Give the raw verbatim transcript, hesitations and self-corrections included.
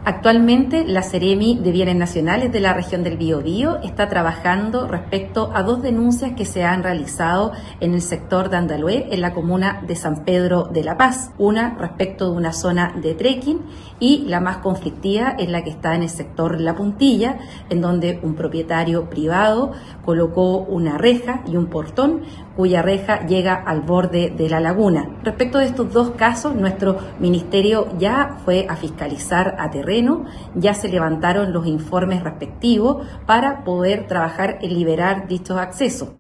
Actualmente, la Seremi de Bienes Nacionales de la región del Biobío está trabajando respecto a dos denuncias que se han realizado en el sector de Andalhué, en la comuna de San Pedro de la Paz. Una respecto de una zona de trekking y la más conflictiva es la que está en el sector La Puntilla, en donde un propietario privado colocó una reja y un portón cuya reja llega al borde de la laguna. Respecto de estos dos casos, nuestro ministerio ya fue a fiscalizar a terreno, ya se levantaron los informes respectivos para poder trabajar en liberar dichos accesos.